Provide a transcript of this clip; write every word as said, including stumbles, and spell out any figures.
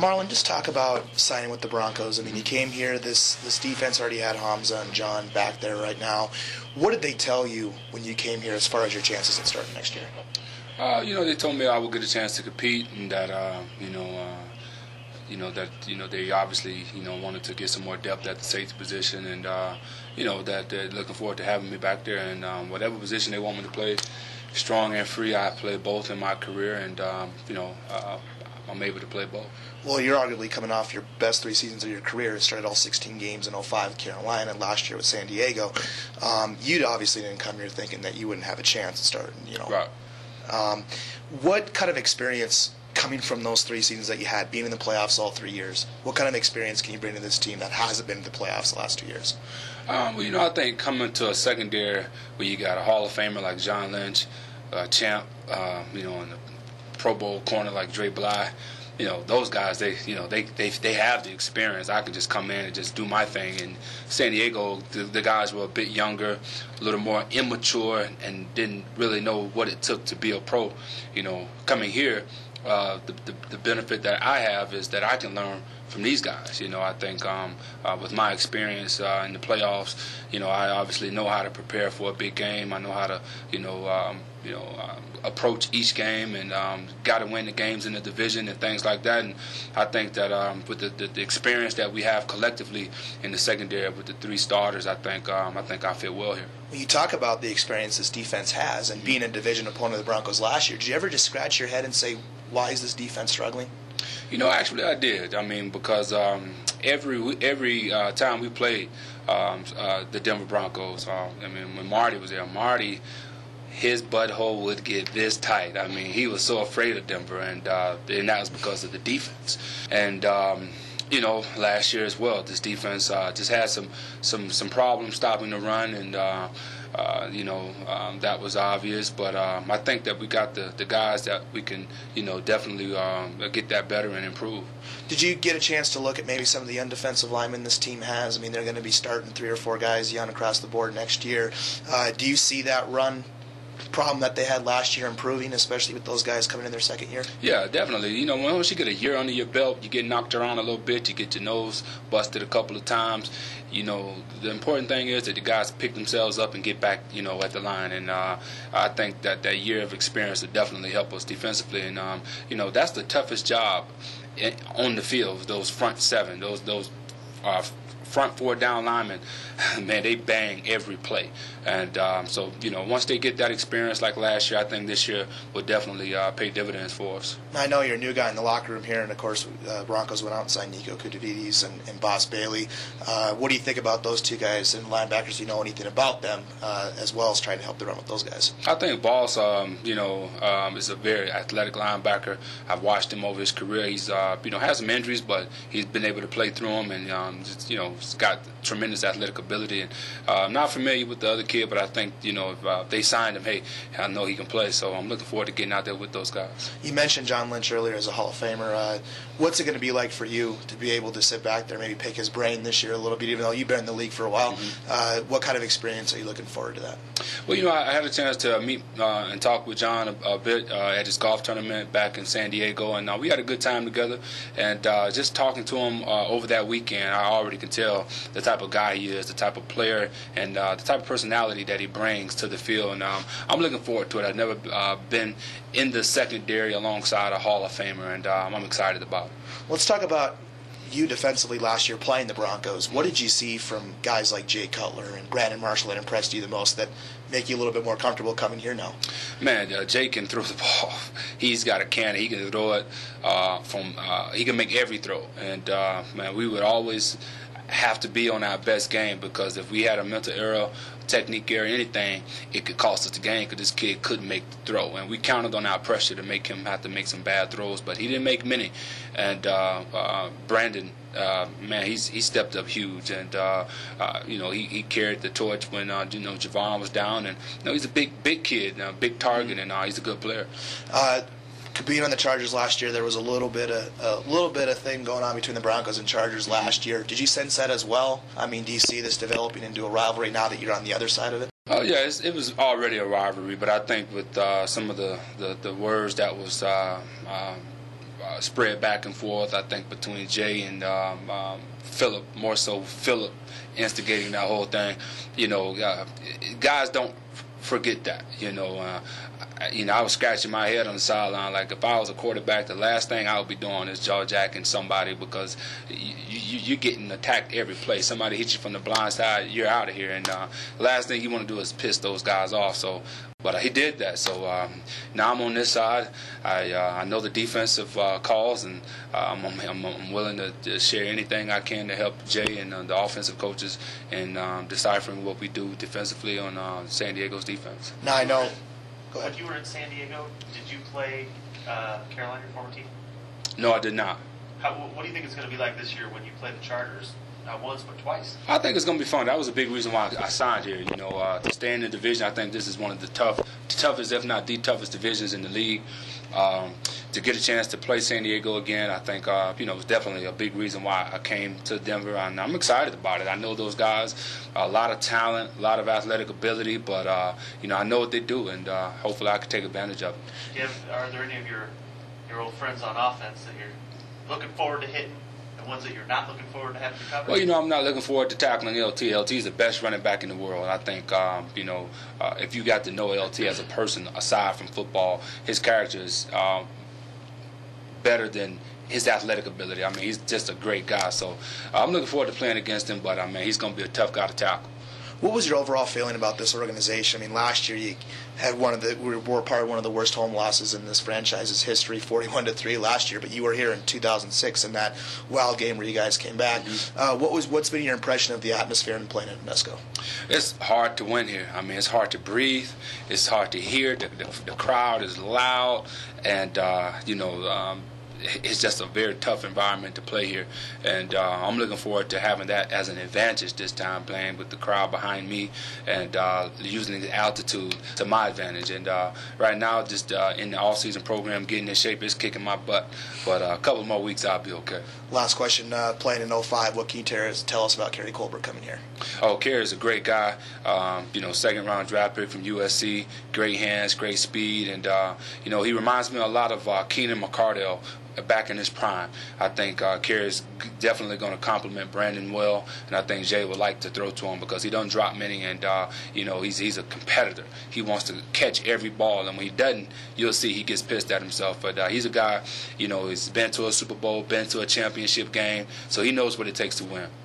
Marlon, just talk about signing with the Broncos. I mean, you came here, this this defense already had Hamza and John back there right now. What did they tell you when you came here as far as your chances at starting next year? Uh, you know, they told me I would get a chance to compete, and that, uh, you know, uh, you know that you know they obviously you know wanted to get some more depth at the safety position, and uh, you know that they're looking forward to having me back there, and um, whatever position they want me to play, strong and free. I played both in my career, and um, you know uh, I'm able to play both. Well, you're arguably coming off your best three seasons of your career. You started all sixteen games in oh five with Carolina, and last year with San Diego. Um, you obviously didn't come here thinking that you wouldn't have a chance at starting. You know, right. Um, what kind of experience coming from those three seasons that you had, being in the playoffs all three years? What kind of experience can you bring to this team that hasn't been in the playoffs the last two years? Um, well, you know, I think coming to a secondary where you got a Hall of Famer like John Lynch, uh, champ, uh, you know, and a Pro Bowl corner like Dre Bly. You know, those guys, they, you know, they, they, they have the experience. I can just come in and just do my thing. And San Diego, the, the guys were a bit younger, a little more immature, and didn't really know what it took to be a pro. You know, coming here, uh, the, the the benefit that I have is that I can learn from these guys. You know, I think um, uh, with my experience uh, in the playoffs, you know, I obviously know how to prepare for a big game. I know how to, you know, um, you know, uh, approach each game, and um, got to win the games in the division and things like that. And I think that um, with the, the, the experience that we have collectively in the secondary with the three starters, I think um, I think I fit well here. When you talk about the experience this defense has and being a division opponent of the Broncos last year, did you ever just scratch your head and say, why is this defense struggling? You know, actually I did. I mean, because um, every every uh, time we played um, uh, the Denver Broncos, uh, I mean, when Marty was there, Marty, his butthole would get this tight. I mean, he was so afraid of Denver, and, uh, and that was because of the defense. And, um, you know, last year as well, this defense uh, just had some, some, some problems stopping the run, and, uh, uh, you know, um, that was obvious. But um, I think that we got the, the guys that we can, you know, definitely um, get that better and improve. Did you get a chance to look at maybe some of the undefensive linemen this team has? I mean, they're going to be starting three or four guys young across the board next year. Uh, do you see that run problem that they had last year improving, especially with those guys coming in their second year? Yeah, definitely. You know, once you get a year under your belt, you get knocked around a little bit, you get your nose busted a couple of times. You know, the important thing is that the guys pick themselves up and get back, you know, at the line. And uh, I think that that year of experience will definitely help us defensively. And, um, you know, that's the toughest job on the field, those front seven, those, those uh, front four down linemen, man, they bang every play. And um, so, you know, once they get that experience like last year, I think this year will definitely uh, pay dividends for us. I know you're a new guy in the locker room here, and, of course, uh, Broncos went out and signed Nico Kutuvidis and, and Boss Bailey. Uh, what do you think about those two guys and linebackers? Do you know anything about them, uh, as well as trying to help the run with those guys? I think Boss, um, you know, um, is a very athletic linebacker. I've watched him over his career. He's, uh, you know, has some injuries, but he's been able to play through them, and, um, just, you know, he's got tremendous athletic ability. And uh, I'm not familiar with the other kid, but I think, you know, if uh, they signed him, hey, I know he can play. So I'm looking forward to getting out there with those guys. You mentioned John Lynch earlier as a Hall of Famer. Uh, what's it going to be like for you to be able to sit back there, maybe pick his brain this year a little bit, even though you've been in the league for a while? Mm-hmm. Uh, what kind of experience are you looking forward to that? Well, you know, I had a chance to meet uh, and talk with John a, a bit uh, at his golf tournament back in San Diego, and uh, we had a good time together. And uh, just talking to him uh, over that weekend, I already can tell the type of guy he is, the type of player, and uh, the type of personality that he brings to the field. And um, I'm looking forward to it. I've never uh, been in the secondary alongside a Hall of Famer, and um, I'm excited about it. Let's talk about you defensively last year playing the Broncos. What did you see from guys like Jay Cutler and Brandon Marshall that impressed you the most that make you a little bit more comfortable coming here now? Man, uh, Jay can throw the ball. He's got a cannon. He can throw it uh, from. Uh, he can make every throw. And uh, man, we would always have to be on our best game, because if we had a mental error, technique error, anything, it could cost us the game because this kid couldn't make the throw. And we counted on our pressure to make him have to make some bad throws, but he didn't make many. And uh, uh, Brandon, uh, man, he's he stepped up huge, and uh, uh, you know he, he carried the torch when uh, you know Javon was down, and you know he's a big big kid, a big target, and uh, he's a good player. Uh, Being on the Chargers last year, there was a little bit of a little bit of thing going on between the Broncos and Chargers last year. Did you sense that as well? I mean, do you see this developing into a rivalry now that you're on the other side of it? Oh yeah, it's, it was already a rivalry, but I think with uh, some of the, the, the words that was uh, uh, uh, spread back and forth. I think between Jay and um, um, Phillip, more so Phillip instigating that whole thing. You know, uh, guys don't forget that. You know, uh, I, you know, I was scratching my head on the sideline. Like, if I was a quarterback, the last thing I would be doing is jaw jacking somebody, because you, you, you're getting attacked every play. Somebody hits you from the blind side, you're out of here. And uh, the last thing you want to do is piss those guys off. So, but uh, he did that. So um, now I'm on this side. I uh, I know the defensive uh, calls, and uh, I'm, I'm I'm willing to, to share anything I can to help Jay and uh, the offensive coaches in um, deciphering what we do defensively on uh, San Diego's defense. Now I know. Go ahead. When you were in San Diego, did you play uh, Carolina, your former team? No, I did not. How, what do you think it's going to be like this year when you play the Chargers? Not once, but twice. I think it's going to be fun. That was a big reason why I signed here. You know, uh, to stay in the division, I think this is one of the tough, the toughest, if not the toughest divisions in the league. Um, to get a chance to play San Diego again, I think, uh, you know, it's definitely a big reason why I came to Denver, and I'm excited about it. I know those guys, a lot of talent, a lot of athletic ability, but, uh, you know, I know what they do, and uh, hopefully I can take advantage of it. Do you have, are there any of your, your old friends on offense that you're looking forward to hitting? The ones that you're not looking forward to having to cover? Well, you know, I'm not looking forward to tackling L T. L T is the best running back in the world. I think, um, you know, uh, if you got to know L T as a person, aside from football, his character is um, better than his athletic ability. I mean, he's just a great guy. So uh, I'm looking forward to playing against him, but, I mean, he's going to be a tough guy to tackle. What was your overall feeling about this organization? I mean, last year you had one of the we were part of one of the worst home losses in this franchise's history, forty-one to three last year. But you were here in two thousand six in that wild game where you guys came back. Mm-hmm. Uh, what was what's been your impression of the atmosphere and playing at Mesco? It's hard to win here. I mean, it's hard to breathe. It's hard to hear. The, the, the crowd is loud, and uh, you know. Um, It's just a very tough environment to play here, and uh, I'm looking forward to having that as an advantage this time, playing with the crowd behind me and uh, using the altitude to my advantage. And uh, right now, just uh, in the off-season program, getting in shape is kicking my butt, but uh, a couple more weeks I'll be okay. Last question, uh, playing in oh five, what can you tell us about Kerry Colbert coming here? Oh, Kerry's a great guy, um, you know, second-round draft pick from U S C, great hands, great speed, and, uh, you know, he reminds me a lot of uh, Keenan McCardell, back in his prime. I think uh, Kerry's definitely going to compliment Brandon well, and I think Jay would like to throw to him because he doesn't drop many, and uh, you know he's he's a competitor. He wants to catch every ball, and when he doesn't, you'll see he gets pissed at himself. But uh, he's a guy, you know, he's been to a Super Bowl, been to a championship game, so he knows what it takes to win.